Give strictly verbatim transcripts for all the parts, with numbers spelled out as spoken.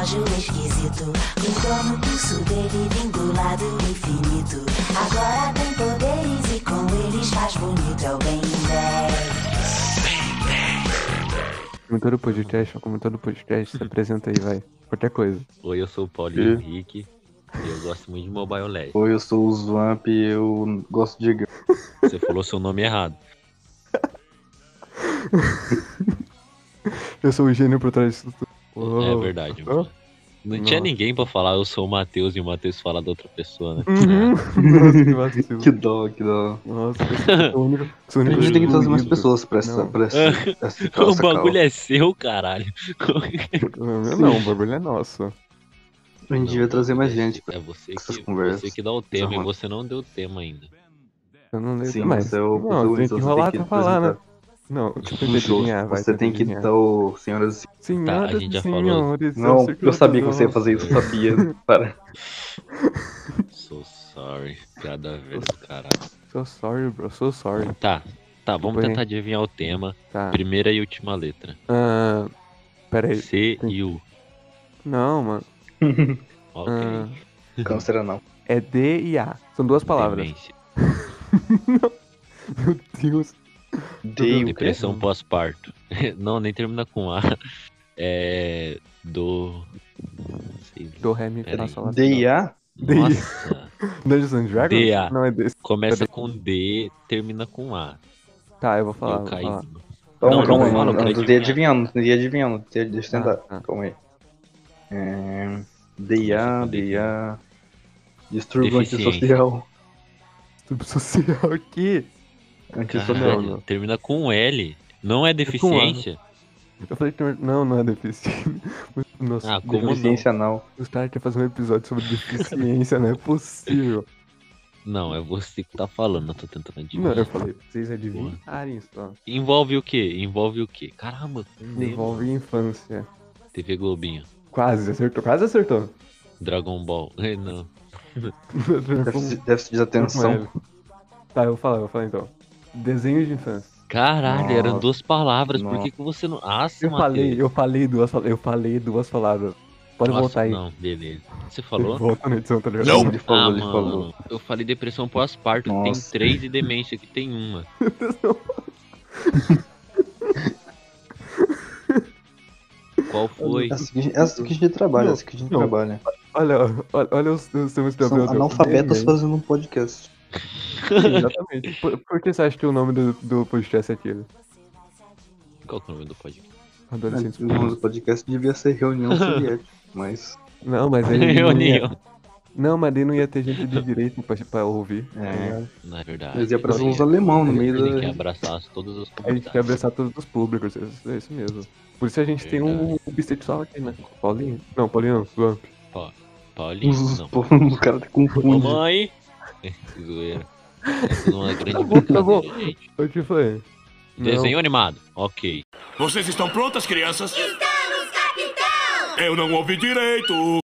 anjo esquisito, grudou no pulso dele, vindo lá do infinito. Agora tem poderes e com eles faz bonito, é o Ben dez. Como todo podcast, como todo podcast, se apresenta aí, vai. Qualquer coisa. Oi, eu sou o Paulinho Henrique e eu gosto muito de Mobile Legends. Oi, eu sou o Zwamp e eu gosto de... Você falou seu nome errado. Eu sou o gênio por trás disso tudo. Oh. É verdade, mano. Não tinha Nossa. ninguém pra falar, eu sou o Matheus e o Matheus fala da outra pessoa, né? Uhum. Nossa, que vacilo. Que dó, que dó. Nossa, eu sou o único, sou o A único gente tem que trazer mais excluído. pessoas pra essa... Não. Pra essa, essa, essa O bagulho é seu, caralho. Não, meu não, o bagulho é nosso. A gente devia trazer mais gente pra É você essas que, conversas. você que dá o tema e Exato. você não deu o tema ainda. Eu não lembro Sim, mais. você é o Não, tem que protagonista, você enrolar tem pra que falar, né? apresentar. Não, você Um tenta show. adivinhar, vai. Você tenta tem que adivinhar. dar o senhoras... Senhoras Tá, a gente já e falou. senhores, Não, sei que eu sabia que tô- você ia fazer isso, eu sabia. Para. So sorry. Piada velha do caralho. So sorry, bro, so sorry. Tá, tá, vamos Bem. tentar adivinhar o tema. Tá. Primeira e última letra. Ah, pera aí. C e U. Não, mano. Ok. Ah, Câncer não. é D e A. São duas palavras. Demência. Meu Deus. Dei o quê? Depressão pós-parto. Não, nem termina com A. É. Do. Sei lá. Do Ré, Mi, Fá, Pera aí. Sol, Lá, Si, D e Dó. A? D. Nossa. Dungeons and Dragons? D A. Não, é desse. Começa com D, termina com A. Tá, eu vou falar. eu vou caí. falar. Calma, Não, calma, não fala, eu mano. quero Eu tô adivinhar. adivinhando, tô adivinhando. Deixa eu tentar. Ah, tá. Calma aí. É... D e A, D e A... Distúrbio Deficiência. antissocial. Distúrbio social aqui. Antissocial. Caralho, não. termina com L. Não é deficiência? Eu falei que não, não é deficiência. Nossa, Ah, como não? Deficiência anal. os caras querem fazer um episódio sobre deficiência, não é possível. Não, é você que tá falando, eu tô tentando Não, adivinhar. eu falei, vocês adivinharem só. Envolve o quê? Envolve o quê? Caramba, com D, Envolve infância. T V Globinho. Quase acertou, quase acertou. Dragon Ball. Eh, Não. Déficit, déficit de atenção. Tá, eu vou falar, eu vou falar então. Desenho de infância. Caralho, eram Nossa, duas palavras. Por nossa. que, que você não. Nossa, Eu falei, Matheus. eu falei duas, eu falei duas palavras. Pode Nossa, voltar aí. Não, beleza. Você falou? Volta na edição, tá ligado? Não, ele falou, ah, ele mano, falou. eu falei depressão pós-parto. Tem Nossa. três e demência, que tem uma. Qual foi? Essa que, essa que a gente trabalha, Não, essa que a gente não. trabalha. Olha, olha, olha os, os temas de São Gabriel. analfabetas fazendo um podcast. Exatamente. Por, por que você acha que o nome do, do podcast é aquele? Qual que é o nome do podcast? Adolescentes. O nome do podcast devia ser Reunião Soviética, mas... Não, mas aí. Não, ia, Reunião. não, mas aí não ia ter gente de direito pra, pra ouvir. tá É. ligado? Não é verdade. Mas ia aparecer Ele uns alemão no ele meio tem que da... abraçar todas as A gente quer comunidades. abraçar todos os públicos, isso- é isso mesmo. Por isso a gente tem um bissexual aqui, né? Paulinho? Não, Paulinho, não. Vamp. Pa- Paulinho? Os- Não. Pô, o cara tá Ô, confunde. mãe! Que zoeira. É tudo uma grande bom, tá bom. brincadeira, gente. O que foi? Não. Desenho animado. Ok. Vocês estão prontas, crianças? Estamos, capitão! Eu não ouvi direito!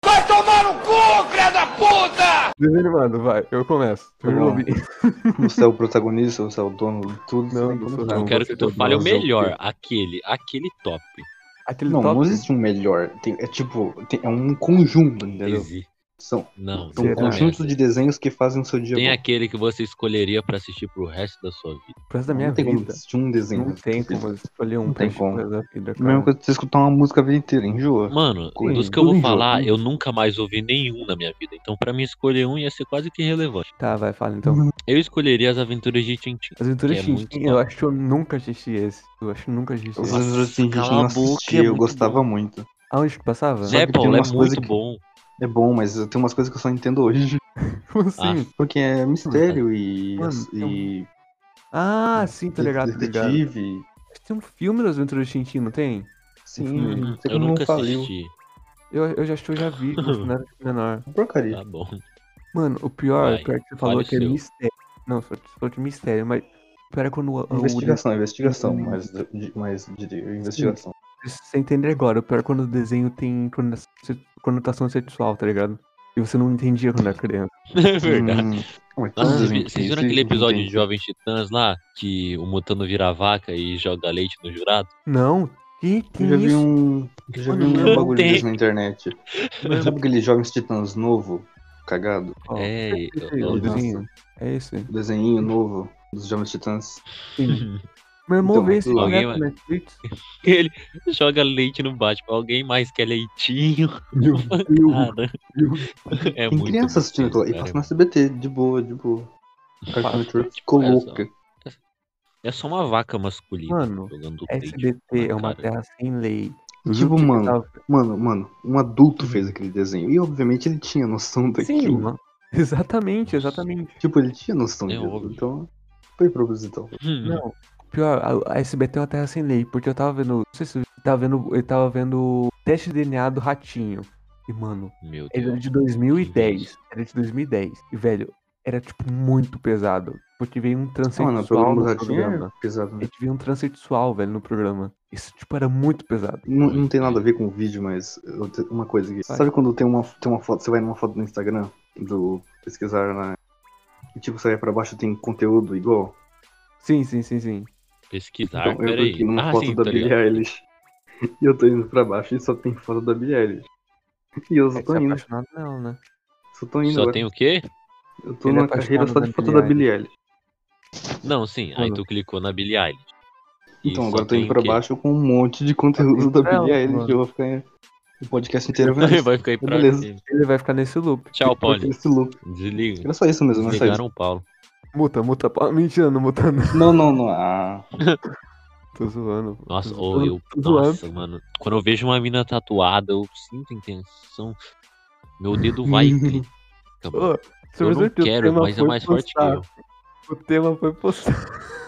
Desenho animado, vai, eu começo. Eu Não. não ouvi. Você é o protagonista, você é o dono de tudo. Não, você não sou sabe. não. Eu quero você que tu todo fale o mundo é o melhor. quê? Aquele. Aquele top. Aquele Não, top. não existe um melhor. Tem- é tipo, tem- é um conjunto, entendeu? Exi. São, Não, são um Será? conjunto de desenhos que fazem o seu dia Tem bom. aquele que você escolheria pra assistir pro resto da sua vida. Pro resto da minha Não tem como vida. assistir um desenho. Não tem como escolher um Não tem pra como. pro resto da vida, A mesma cara. coisa que você escutar uma música a vida inteira, enjoa. Mano, Sim, dos que eu tudo vou enjoa, falar, tudo eu nunca mais ouvi nenhum na minha vida. Então, pra mim, escolher um ia ser quase que irrelevante. Tá, vai, fala então. Uhum. Eu escolheria As Aventuras de Tintin. As Aventuras que é de muito Tintin, top. eu acho que eu nunca assisti esse. Eu acho que eu nunca assisti Os esse. outros assim, a gente cala não a boca, assistia, é eu muito gostava bom. muito. Aonde que passava? Só É, que tem Paulo, é umas coisas muito que- bom. É bom, mas tem umas coisas que eu só entendo hoje. Como assim? Porque é mistério e. Mano, e Ah, sim, tá ligado, tá ligado. detetive. Tem um filme das Aventuras de Tintin, não tem? Sim, Hum, não sei eu como nunca não faliu. assisti. Eu, eu já acho que eu já vi, mas não era menor. Porcaria. Tá bom. Mano, o pior, Vai, o pior que você fale falou o que é seu. mistério. Não, você falou de mistério, mas o pior é quando o, o, Investigação, investigação, Hum. mas de, mais de investigação. você entender agora, o pior é quando o desenho tem conotação conotação sexual, tá ligado? E você não entendia quando era criança. É verdade. Hum, mas todo Nossa, vocês desenho vi- vocês tem viram isso, aquele não episódio tem. de Jovens Titãs lá? Que o Mutano vira vaca e joga leite no jurado? Não, Que que Eu já é vi isso? um. Eu já vi Mano, um não bagulho tem. disso na internet. Sabe aquele Jovens Titãs novo? Cagado? Ó, É, esse, eu- o eu- desenho. É esse. O desenhinho novo dos Jovens Titãs. Sim. Meu irmão Então, vê esse aquilo lá. direto Alguém na Netflix. ele joga leite no bate. Alguém mais quer leitinho? Meu Cara, Deus. é Tem muito criança assistindo aquilo lá. E cara, passa no S B T, de boa, de boa. O Cartoon Passa. Network Tipo, ficou é só- louca. É só uma vaca masculina Mano, jogando leite S B T na é uma cara. terra sem lei. E Eu tipo, juro que mano, tava- mano, mano, um adulto fez aquele desenho. E obviamente ele tinha noção Sim, daquilo. mano. Exatamente, Nossa. exatamente. Tipo, ele tinha noção É disso. óbvio. Então, foi proposital. Hum, Não, pior, a, a S B T é uma terra sem lei, porque eu tava vendo. Não sei se você tava vendo. Eu tava vendo o teste de D N A do ratinho. E, mano, Meu ele era Deus. de dois mil e que dez. isso? Era de dois mil e dez. E, velho, era, tipo, muito pesado. Porque veio um Ah, mano, o transexual programa do no Ratinho programa. é pesado, A né? gente viu um transexual, velho, no programa. Isso, tipo, era muito pesado. Não, não Muito tem nada a mesmo. ver com o vídeo, mas eu te- uma coisa aqui. Vai. Sabe quando tem uma, tem uma foto, você vai numa foto no Instagram do pesquisar na. E tipo, você vai pra baixo tem conteúdo igual? Sim, sim, sim, sim. Pesquisar, Então, eu tô peraí. aqui numa Ah, foto sim, da tá Billie ligado. Eilish. E eu tô indo pra baixo e só tem foto da Billie Eilish. E eu só É que tô você é indo. apaixonado nela, né? Só tô indo Só agora. tem o quê? Eu tô Ele é numa carreira apaixonado só de na foto Billie da Billie Eilish. Não, sim. Aí Mano. tu clicou na Billie Eilish. E Então, só agora eu tô tem indo o pra quê? baixo com um monte de conteúdo da Ela, Billie Eilish. mano. Eu vou ficar o podcast inteiro vendo isso. Vai ficar aí pra Beleza. sempre. Ele vai ficar nesse loop. Tchau, Vai Paulo. ter esse loop. Desliga. Era só isso mesmo, não é só isso. Desligaram o Paulo. Muta, muta. pau- Mentira, não muta não. Não, não, não. Ah, Tô zoando. Nossa, tô ou zoando, eu. tô zoando. Nossa, mano. Quando eu vejo uma mina tatuada, eu sinto intenção. Meu dedo vai e clica, mano. Ô, você Eu viu não que o quero, tema mas é foi mais forte que postar. eu. O tema foi postar.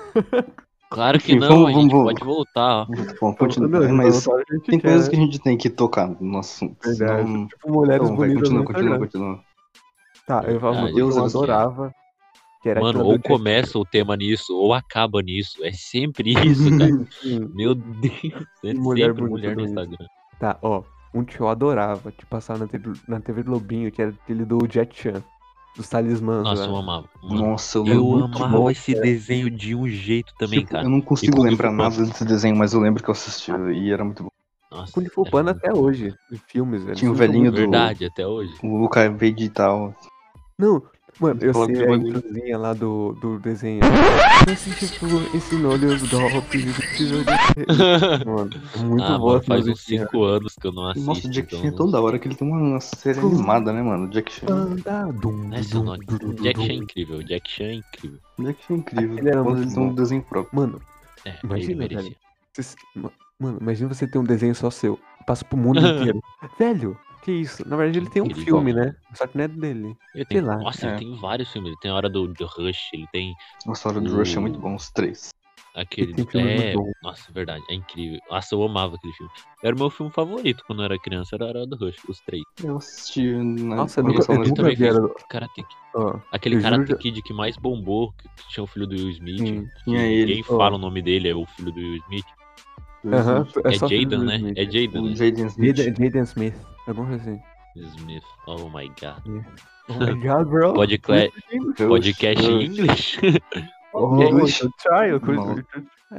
Claro que Enfim, não, vamos- a gente vamos- pode voltar. bom, continua. Não, Mas não, a gente tem quer, coisas que a gente tem que tocar no nosso assunto. Verdade. Senão... Tipo, mulheres Então, vai, bonitas continua, no continua, Instagram. continua. Tá, eu falo Verdade, o que eu Deus é do adorava. Que era Mano, aquela ou do começa o tema nisso, ou acaba nisso. É sempre isso, cara. Sim, Meu Deus. É Mulher sempre bonita mulher no do Insta. Instagram. tá, ó. Um que eu adorava, que passava na T V, na T V Globinho, que era aquele do Jack Chan. Dos talismãs. Nossa, lá. eu amava. Mano, Nossa, eu eu lembro muito amava bom, esse desenho de um jeito também, Tipo, cara. eu não consigo Kung Fu lembrar Panda. nada desse desenho, mas eu lembro que eu assisti e era muito bom. Nossa, Kung Fu era Panda muito até bom, hoje. cara. Em filmes, velho. Tinha o Filmes são velhinho muito- do- Verdade, até hoje. O Luca Verde e tal. Não, mano, eu Fala sei do a bagulho. introzinha lá do, do desenho. Esse tipo, ensinou-lhe os golpes. precisou de- Mano, é muito ah, boa mano, essa faz uns musiquinha. cinco anos que eu não assisto. Nossa, o Jack então Chan é não- toda hora que ele tem uma série Como? animada, né, mano? O Jack Chan. Anda, dum, Essa dum, não... dum, dum, Jack Chan é dum. incrível, Jack Chan é incrível. O Jack Chan é incrível. Aquele era Quando muito eles têm um bom. desenho próprio. Mano, É, ele imagina, merecia. velho. Vocês- ma- Mano, imagina você ter um desenho só seu. Passa pro mundo inteiro. Velho, que isso? Na verdade, ele tem um Incrível, filme, mano. né? Só que não é dele. Ele tem... Sei lá, Nossa, é. ele tem vários filmes. Ele tem a hora do, do Rush, ele tem Nossa, a hora do O- Rush é muito bom, os três. aquele. Ele tem filmes É, muito bons. nossa, verdade, é incrível. Nossa, eu amava aquele filme. Era o meu filme favorito quando eu era criança, era a hora do Rush, os três. Eu assisti na Nossa, eu quando nunca, passava eu no nunca também vi. fez Era... Karate Kid. Ó, Aquele Eu juro Karate que- Kid que mais bombou, que tinha o filho do Will Smith. Sim, que tinha ele. Ninguém fala o nome dele, é o filho do Will Smith. aham, o é É só filho Jaden, do né? Smith. É Jaden, né? Jaden Smith. Jaden, Jaden Smith. Alguma coisa assim. Smith. Oh my god. Oh my god, bro. Podcast, Rush, podcast em Rush. inglês. Oh, English. eu try, eu Não. coisa.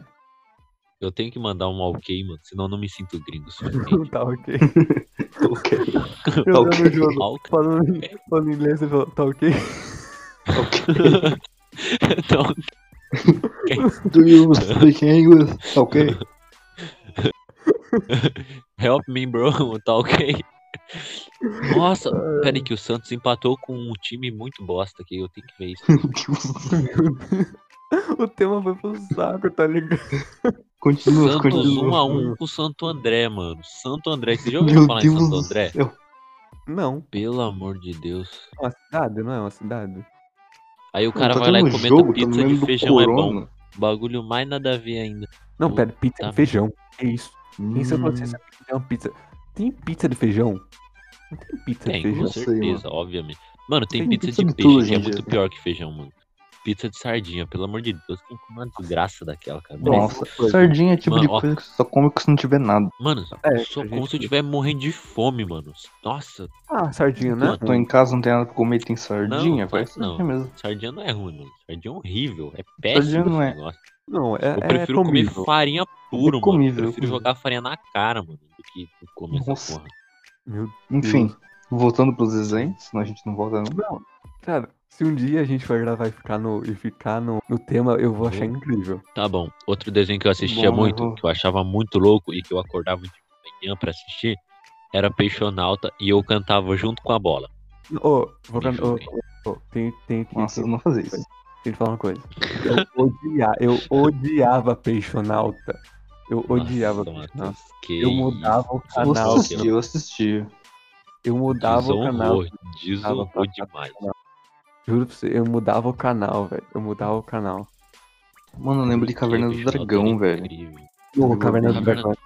Eu tenho que mandar um ok, mano, senão eu não me sinto gringo o suficiente. Tá ok. Ok. Eu Tá dando ok. o jogo. Ok. Falando, falando inglês, ele falou, tá ok? Ok. Então, Do you speak English? Ok. help me, bro, tá ok? Nossa, peraí que o Santos empatou com um time muito bosta aqui, eu tenho que ver isso. Meu Deus. O tema foi pro saco, tá ligado? Continua, Santos continua. um a um com o Santo André, mano. Santo André, você já ouviu Meu falar em Deus Santo do André? céu. Não, Pelo amor de Deus. é uma cidade, não é uma cidade. Aí o cara Tá vai lá e tendo comenta jogo, tá pizza no de meio do feijão é bom. corona. Bagulho mais nada a ver ainda. Não, Puta pera, pizza merda. de feijão. Que isso? Quem você falou que você Hum, sabe que tem uma pizza? Tem pizza de feijão? Não tem pizza Tem, de com feijão. sei, certeza, obviamente. Mano, tem, Tem pizza, pizza de de peixe tudo hoje que é em dia, muito né? pior que feijão, mano. pizza de sardinha, pelo amor de Deus, quem come uma desgraça daquela, cara. Nossa, coisa. sardinha é tipo Mano, de ó. coisa que você só come se não tiver nada. Mano, É, só a como gente- se eu estiver morrendo de fome, mano. Nossa, Ah, sardinha, né? Eu tô em casa, não tem nada pra comer e tem sardinha, Não, vai faz não. sardinha mesmo. sardinha não é ruim, mano. Sardinha é horrível, é Sardinha péssimo não esse é. negócio. Não, é, Eu prefiro é comer comível. farinha puro, mano. comível, Eu prefiro comível. jogar farinha na cara, mano, do que comer essa Nossa. porra. Meu Enfim, voltando pros desenhos, senão a gente não volta não. Não, cara, se um dia a gente for gravar e ficar no, e ficar no, no tema, eu vou achar incrível. Tá bom. Outro desenho que eu assistia Bom, muito, eu vou- que eu achava muito louco e que eu acordava de manhã pra assistir, era Peixonauta e eu cantava junto com a bola. Ô, vou Me cantar. Ô, julguem. ô, ô, tem, tem que. Nossa, eu tem, não fazia isso. tem que falar uma coisa. Eu, odia, eu odiava Peixonauta. Eu odiava Nossa, Peixonauta. Matheus, que Eu mudava o isso. Eu canal. assisti, eu assisti. Eu mudava o canal. Desonrou, desonrou pra- demais. Juro pra você, eu mudava o canal, velho. Eu mudava o canal. Mano, eu lembro de Caverna do Peixonauta Dragão, era velho. incrível. Ô, Caverna do Caverna- Dragão.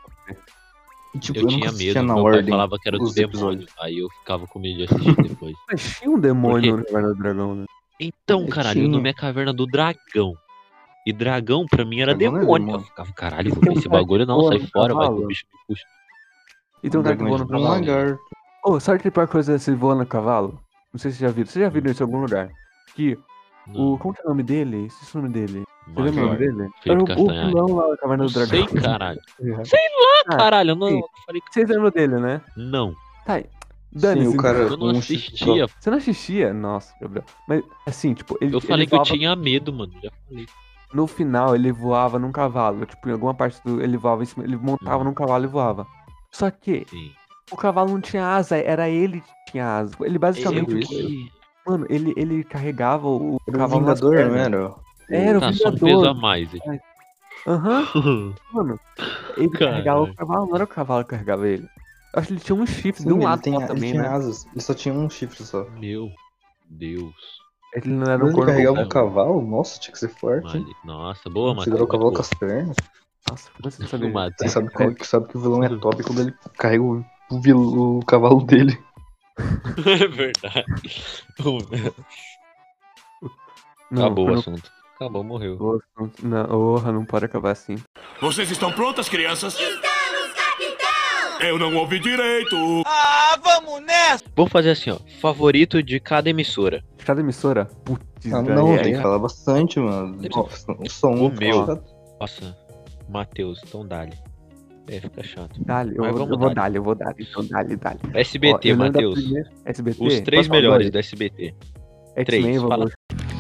E, tipo, Eu eu, nunca tinha assistia medo, na meu pai ordem falava que era do os demônio. episódios. Aí eu ficava com medo de assistir depois. Mas tinha um demônio Por no Caverna do Dragão, né? Então, Eu caralho, o tinha. nome é Caverna do Dragão. E dragão pra mim era Dragão não é demônio. demônio. Eu ficava, caralho, vou Tem ver um esse cara bagulho que não, voa sai no fora, vai que cavalo. o bicho me puxa. E tem um cara que Dragão voa é no tipo um cavalo. lagarto. Ô, sabe que pior coisa é se voa no cavalo? Não sei se você já viu. Você já viu isso em algum lugar? Que o. Não, Como que é o nome dele? Esqueci o nome dele. Você lembra o Major. nome dele? Felipe Era o, o Castanhari. vilão lá da Caverna Não do Dragão. sei, caralho. Sei Ah, caralho, eu não sim. eu falei que Vocês lembram dele, né? não. Tá. Sim, Dane-se. o cara Eu não com um chifre assistia. Você não assistia? Nossa, Gabriel. Mas assim, tipo, ele. Eu falei ele que eu voava- tinha medo, mano. Já falei. No final, ele voava num cavalo. Tipo, em alguma parte do. Ele voava em cima. Ele montava Hum. num cavalo e voava. Só que Sim. o cavalo não tinha asa, era ele que tinha asa. Ele basicamente. Eu que... Mano, ele, ele carregava o Era um cavalo nas vingador, não pernas. era? Era o Tá, só um Vingador. peso a mais. Aham, mano. Ele Caralho. carregava o cavalo, não era o cavalo que carregava ele. Eu acho que ele tinha um chifre Sim, de um ele, lado tem, só ele também, tinha né? asas. Ele só tinha um chifre só. Meu Deus. Ele não era um Ele corno carregava um completo. cavalo? Nossa, tinha que ser forte. hein? Mali- Nossa, boa, Matheus. Segurou o cavalo muito com as pernas. Nossa, como você não boa. sabia? O Matheus. Você sabe, que, sabe que o vilão é top quando ele carrega o, o, vil- o cavalo dele. É verdade. Não, Acabou o corno- assunto. Acabou, morreu. Nossa, Não, porra, não pode acabar assim. Vocês estão prontas, crianças? Estamos, capitão! Eu não ouvi direito. Vamos fazer assim, ó. Favorito de cada emissora. Cada emissora, putz, Ah, velho, não, é- tem que falar bastante, mano. Tem- Nossa, só um. O meu. Tá- Nossa, Matheus, então dale. É, fica chato. Dale, eu, Mas vou- vamos eu vou dar. dar, eu vou dar, então dale, dale. S B T, Ó, eu lembro da Matheus. primeira- S B T? Os três Posso falar melhores dois? do S B T. X-Men três, fala. Evolution.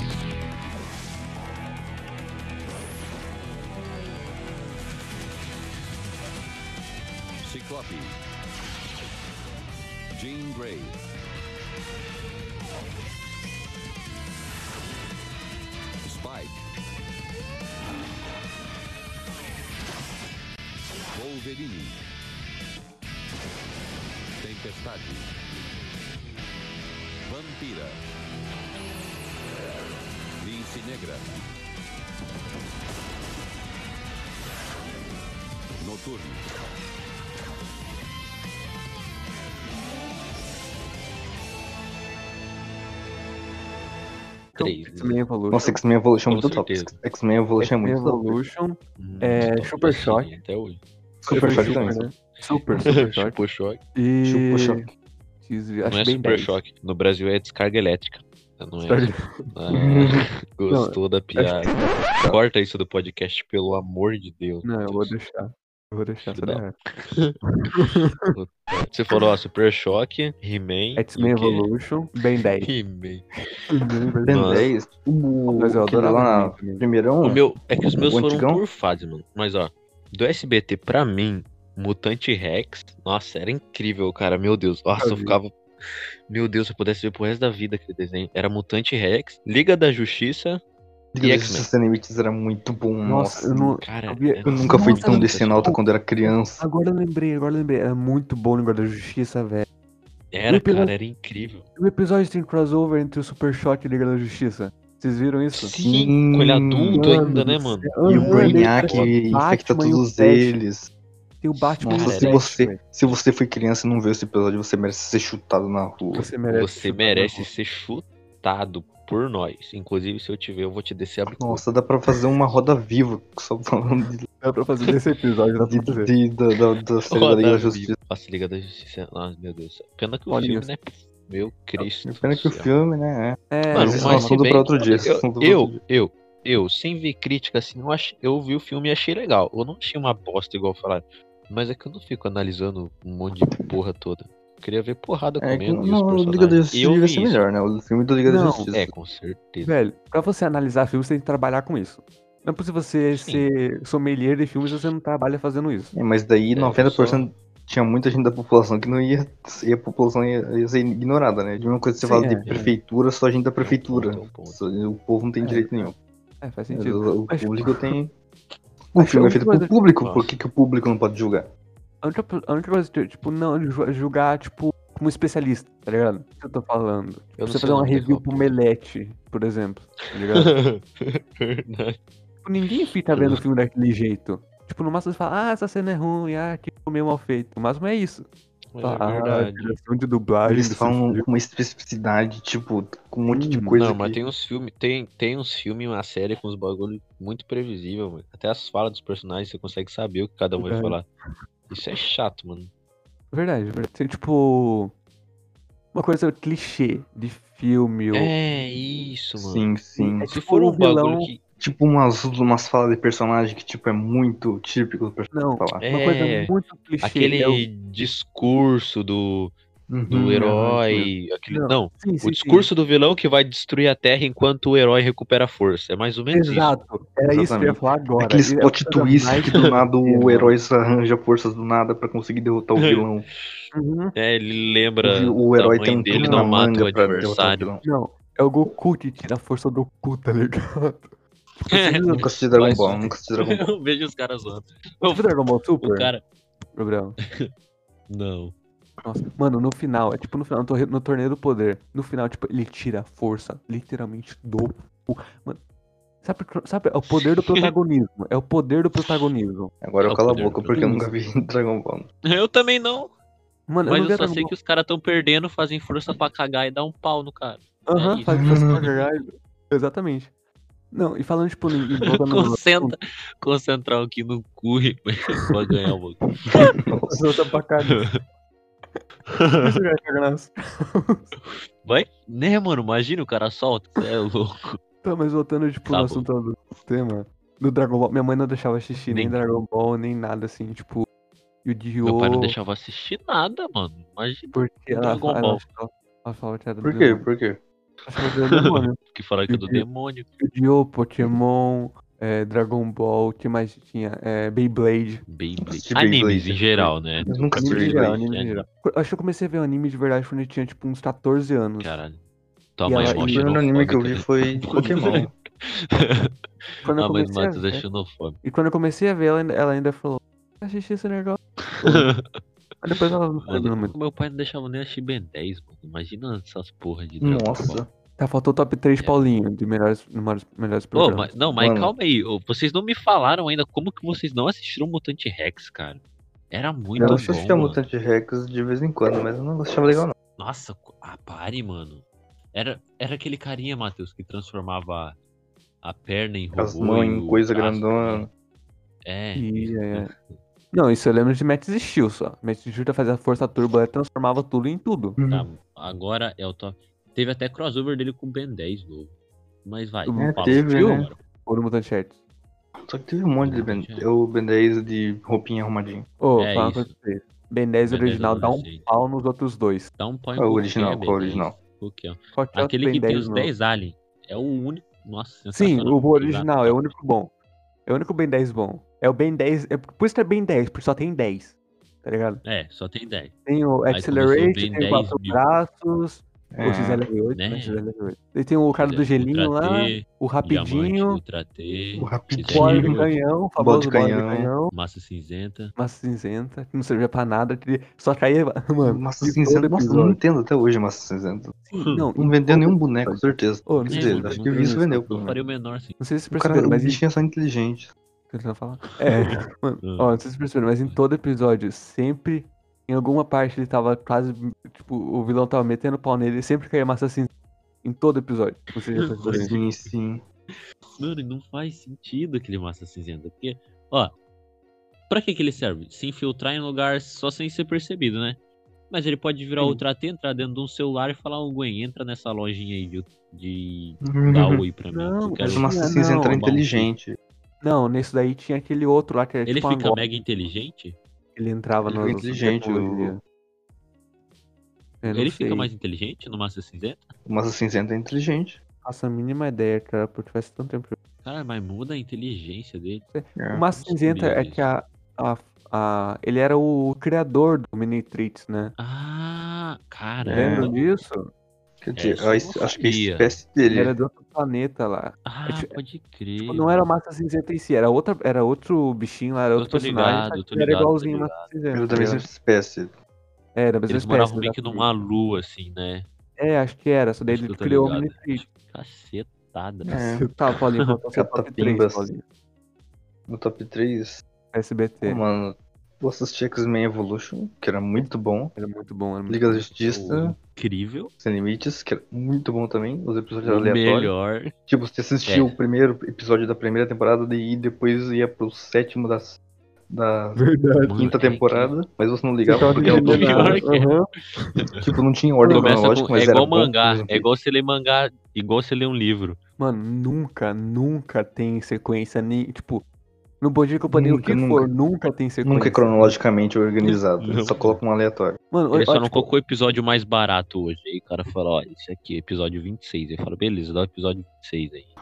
Ciclope, Jean Grey, Spike, Wolverine, Tempestade, Vampira, Lince Negra, Noturno. Três. X-Men Evolution. Nossa, X-Men Evolution é Com muito top. certeza. X-Men Evolution é X-Men muito top. Evolution. Hum, É, top Super assim, Choque. Até hoje. Super Choque Super, também. né? Super, Super Choque. Super Choque. E... Super Choque. X- Acho Não é bem Super dez. Choque. No Brasil é descarga elétrica. Não é. Descarga- Ah, gostou da piada. Acho Corta isso do podcast, pelo amor de Deus. Não, eu vou Matheus. deixar. Eu vou deixar Filho essa da- daí. Você falou, ó, Super Choque, He-Man. X-Men e o quê? Evolution, bem dez. He-Man. Ben Nossa. dez. O, Mas eu aquele adorava lá também, na também. primeirão. O meu, é que os meus O foram antigão? por fase, mano. Mas ó, do S B T pra mim, Mutante Rex, nossa, era incrível, cara. Meu Deus. Nossa, Eu eu vi. ficava. Meu Deus, se eu pudesse ver pro resto da vida aquele desenho. Era Mutante Rex, Liga da Justiça. Liga e da X-Men. Justiça Sem Limites era muito bom. Nossa, Nossa, eu não. Cara, eu via- era eu nunca fui Nossa, tão não- decenalta quando era criança. Agora eu lembrei, agora eu lembrei. Era muito bom o negócio da justiça, velho. Era, E pela- cara, era incrível. O episódio tem crossover entre o Super Choque e a Liga da Justiça. Vocês viram isso? Sim, com ele adulto Mano ainda, né, do mano? céu. E o Aham, Brainiac ele- infecta Batman e o todos Flash. eles. Tem o Batman Nossa, e o se Flash, você, velho. se você foi criança e não viu esse episódio, você merece ser chutado na rua. Você merece. Você merece ser chutado citado por nós. Inclusive, se eu tiver, eu vou te descer a bicuda. Nossa, dá pra fazer uma roda viva só falando de, Dá pra fazer desse episódio, dá pra de, fazer. de- da, da, da série da Liga da Justiça. Nossa, Liga da Justiça. Nossa, meu Deus. Pena que o Olha filme, isso. né? Meu Cristo. Pena que o do céu. filme, né? É. É, Mano, Mas isso é um mas se assunto bem- pra outro dia. esse Eu, assunto pra eu, outro dia. eu, eu, sem ver crítica, assim, eu, achei, eu vi o filme e achei legal. Eu não achei uma bosta igual falaram. Mas é que eu não fico analisando um monte de porra toda. Eu queria ver porrada É que, comendo e os não, o Liga da personagens. Justiça E eu devia vi ser isso. melhor, né? O filme do Liga da Não, Justiça. É, com certeza. velho, pra você analisar filmes, você tem que trabalhar com isso. Não é possível você Sim. ser sommelier de filmes se você não trabalha fazendo isso. É, mas daí É, eu noventa por cento tinha muita gente da população que não ia. E a população ia, ia ser ignorada, né? De uma coisa que você Sim, fala é. de prefeitura, só a gente da prefeitura. ponto, é um ponto. Só- O povo não tem É, direito nenhum. É, faz sentido. O, o Mas, tipo, público tem. O Acho filme é que feito uma pro coisa- público, Nossa. por que, que o público não pode julgar? A única, a única coisa, tipo, não ju- julgar, tipo, como especialista, tá ligado? O que eu tô falando? Eu não Você sei fazer o uma nome review daquela pro porra. Melete, por exemplo, tá ligado? Verdade. Tipo, ninguém fica vendo o filme daquele jeito. Tipo, no máximo você fala, ah, essa cena é ruim, ah, que ficou meio mal feito. No máximo é isso. Mas Fala, é ah, verdade. direção de dublagem Eles desse falam filme. com uma especificidade, tipo, com um monte de Hum, coisa Não, mas que... tem uns filmes, tem, tem uns filmes, uma série com uns bagulho muito previsível, mano. Até as falas dos personagens você consegue saber o que cada um vai Verdade. falar. Isso é chato, mano. Verdade, verdade. Tem, tipo, uma coisa clichê de filme. ou- É isso, mano. Sim, sim. É Se tipo for o um bagulho vilão- que. Tipo umas, umas falas de personagem que, tipo, é muito típico do personagem Não, falar. uma É, coisa muito clichê. Aquele é o- discurso do, Uhum, do aham, isso mesmo. herói. Aquele, Não, não, sim, sim, o discurso do vilão que vai destruir a Terra enquanto o herói recupera a força. É mais ou sim. menos isso. Exato. Era isso que eu ia Exatamente. falar agora. Aqueles E é a plot coisa twist mais que do nada o clichê, herói se arranja forças do nada pra conseguir derrotar o vilão. mano. Uhum. É, ele lembra O vi- o da herói mãe tem um dele truque não na mata o manga pra derrotar o adversário. vilão. Não, é o Goku que tira a força do cu, tá ligado? Tipo, você viu- Nunca assisti Dragon Mas- Ball, nunca assisti Dragon Ball. Eu vejo os caras zoando. Você viu Dragon Ball O Super, cara. Gabriel? Não. Nossa, mano, no final, é tipo no final, no torre- no torneio do poder. No final, tipo, ele tira a força, literalmente, do cu. Mano, sabe, sabe, é o poder do protagonismo. É o poder do protagonismo. Agora É eu o calo a poder boca do porque eu nunca protagonismo. vi Dragon Ball. Eu também não. Mano, eu Mas não vi eu só Dragon sei Ball. que os caras tão perdendo, fazem força pra cagar e dar um pau no cara. Aham, é isso. faz força pra caralho. Exatamente. Não, e falando, tipo, em, em voltando no Concentra, concentrar aqui no cu e pra ganhar o bagulho. Volta pra caralho. Isso já é caganaço. Vai? Né, mano? Imagina o cara solta. Você é louco. Tá, mas voltando, tipo, Tá no bom. assunto do tema. Do Dragon Ball, minha mãe não deixava assistir nem, Nem- Dragon Ball, nem nada assim, tipo, Yu-Gi-Oh! Meu pai não deixava assistir nada, mano. Imagina. Porque ela, Dragon ela, Ball. ela, ela falava que era do Por quê? demônio. Por quê? Achava que era do demônio. Que falaram que é do Yu-Gi-Oh! demônio. Yu-Gi-Oh! Pokémon, é, Dragon Ball, o que mais tinha? É, Beyblade. Beyblade. Assisti Animes Beyblade. em geral, né? Eu nunca assisti Anime em geral, Beyblade. anime em É. geral. Eu Acho que eu comecei a ver anime de verdade quando eu tinha, tipo, uns catorze anos. Caralho. Tua E mãe é ela- mó O primeiro anime que eu vi xenofóbica, foi né? Pokémon. Quando eu A mãe do comecei a Matheus é ver- xenofóbica. E quando eu comecei a ver, ela ainda, ela ainda falou, assisti esse negócio. Mas depois ela não foi Mano, vendo muito. meu pai não deixava nem assistir Ben dez, mano. Imagina essas porra de Dragon Ball. Nossa. Tá, faltou o top três É. Paulinho, de melhores, melhores, melhores Ô, programas. mas, não, mas Mano. calma aí. ô, Vocês não me falaram ainda como que vocês não assistiram Mutante Rex, cara. Era muito Eu bom, assistia mano. Mutante Rex de vez em quando, mas eu não achava legal não. Nossa, ah, pare, mano. Era, era aquele carinha, Matheus, que transformava a perna em robô. As mãos e em o coisa braço grandona. É. E, é... Não, isso eu lembro de Matt Steel só. Matt Steel fazia a força turbo e transformava tudo em tudo. Tá, agora é o top. Teve até crossover dele com o Ben dez novo. Mas vai. É, fala, teve, viu, né? agora? Ou no Mutant Shirts. Só que teve um monte de Ben, o Ben dez de roupinha arrumadinha. Ô, É fala uma isso. coisa pra vocês. Ben dez Ben dez original dá um adolescente. pau nos outros dois. Dá um pau em Qual é o qualquer original? Ben Qual é o dez, original? qualquer. Qualquer outro Aquele Ben que tem dez os novo. dez aliens. É o único. Nossa, Sim, sensacional. o original, é o único bom. É o único Ben dez bom. É o Ben dez, é por isso que é Ben dez, porque só tem dez. Tá ligado? É, só tem dez. Tem o Aí Accelerate, começou o tem Ben o quatro dez mil. braços, É. o X L R oito, né? né? X L R oito. E tem o cara do Ultra gelinho lá, T, o Diamante, rapidinho, Ultra T, O rapidinho. X L bola R de oito, canhão, o Bola famoso de bola de canhão. canhão, Massa cinzenta. massa cinzenta, que não servia pra nada, que só caía, mano. Massa de todo cinzenta. Nossa, eu não episódio. entendo até hoje Massa cinzenta. Sim, não, Não em vendeu todo nenhum episódio. boneco, certeza. Ô, não Quer sei dizer, se acho não que tem isso isso, vendeu. Não pelo faria o menos. menor sim. Não sei se vocês O cara, perceberam, o mas em... bichinho é só inteligente. Tentando falar. É, mano, ó, não sei se vocês perceberam, mas em todo episódio, sempre, em alguma parte ele tava quase, tipo, o vilão tava metendo pau nele, sempre caía massa cinzenta. Em todo episódio. Você já percebeu isso? Sim, sim. Mano, não faz sentido aquele massa cinzenta. Porque, ó, pra que que ele serve? Se infiltrar em lugar só sem ser percebido, né? Mas ele pode virar Sim. Ultra T, entrar dentro de um celular e falar, ô Gwen, entra nessa lojinha aí de, de dar oi pra mim. Não, que eu quero Mas o Não, Massa não, Cinzenta era tomar um inteligente. Não, nesse daí tinha aquele outro lá que era Ele tipo fica uma mega inteligente? Ele entrava Ele no. fica inteligente, o- Eu não Ele sei. fica mais inteligente no Massa Cinzenta? O Massa Cinzenta é inteligente. Faço a mínima ideia, cara, porque tivesse tanto tempo. Cara, mas muda a inteligência dele. É. O Massa não Cinzenta sabia é disso. que a, a, a. Ele era o criador do Minitrix, né? Ah, cara. É. Lembra disso? Quer dizer, isso eu a não es- acho que a sabia. espécie Ele dele. era de outro planeta lá. Ah, É tipo- pode crer. Tipo, não era o Massa Cinzenta em si, era, outra, era outro bichinho lá, era Eu outro tô personagem. ligado, só eu que tô ele era ligado, tô igualzinho o ligado. Massa Cinzenta. Era da tá mesma ligado? espécie. É, da mesma Eles espécie. moravam meio que exatamente. numa lua, assim, né? É, acho que era, só daí Acho ele que eu tô criou o ligado. Minitrix. Cacetada. É. Tá, Paulinho, qual que é o seu top três, Catapimbas. Paulinho? No top três, S B T. pô, mano, eu assisti X-Men Evolution, que era muito bom. Era muito bom, era muito Liga da bom. Justiça, Incrível. Sem Limites, que era muito bom também. Os episódios O eram aleatórios. melhor. Tipo, você assistia É. o primeiro episódio da primeira temporada e depois ia pro sétimo das, da Verdade. Mano, quinta é temporada, mas você não Você ligava tava porque era entendendo tudo nada. igual. Pior que é. Aham. Tipo, não tinha ordem Começa cronológica, com, mas é era igual bom. mangá. mesmo É igual você ler mangá. Igual você ler um livro. Mano, nunca, nunca tem sequência nem. Tipo, no Bojack Company, o Nunca, que nunca. for, nunca tem sequência. Nunca é cronologicamente organizado, Não. ele só coloca um aleatório. Mano, Ele ó, só não tipo, colocou o episódio mais barato hoje. Aí o cara fala, ó, esse aqui é episódio vinte e seis. Aí fala, beleza, dá o episódio vinte e seis aí.